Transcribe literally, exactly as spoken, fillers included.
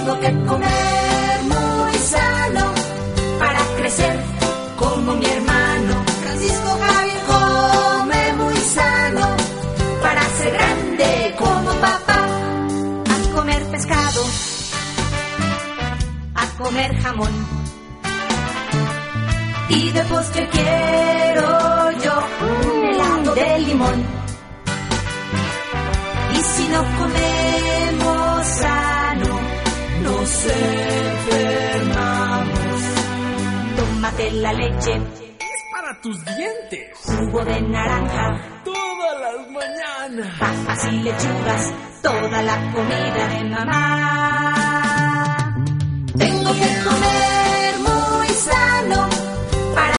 Tengo que comer muy sano para crecer como mi hermano. Francisco Javier come muy sano para ser grande como papá. A comer pescado, a comer jamón, y de postre quiero yo un helado de limón. Y si no comemos sano, nos enfermamos. Tómate la leche, es para tus dientes. Jugo de naranja, todas las mañanas. Papas y lechugas, toda la comida de mamá. Tengo que comer